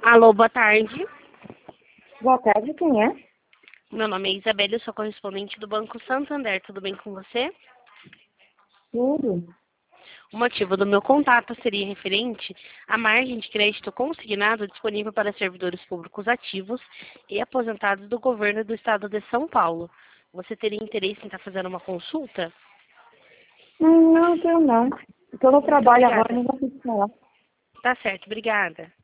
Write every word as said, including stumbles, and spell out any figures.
Alô, boa tarde. Boa tarde, quem é? Meu nome é Isabela, eu sou correspondente do Banco Santander. Tudo bem com você? Tudo. O motivo do meu contato seria referente à margem de crédito consignado disponível para servidores públicos ativos e aposentados do governo do estado de São Paulo. Você teria interesse em estar fazendo uma consulta? Hum, Não, tenho não. Estou no Muito trabalho agora, obrigada. não vou falar. Tá certo, obrigada.